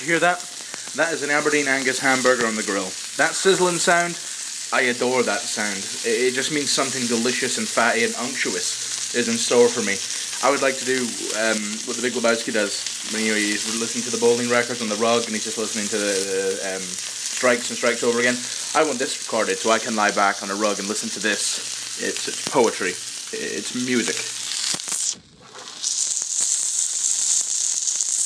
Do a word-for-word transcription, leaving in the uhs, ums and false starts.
you hear that? That is an Aberdeen Angus hamburger on the grill. That sizzling sound, I adore that sound. It, it just means something delicious and fatty and unctuous is in store for me. I would like to do um, what the Big Lebowski does when you know, he's listening to the bowling records on the rug and he's just listening to the, the um, strikes and strikes over again. I want this recorded so I can lie back on a rug and listen to this. It's, it's poetry. It's music.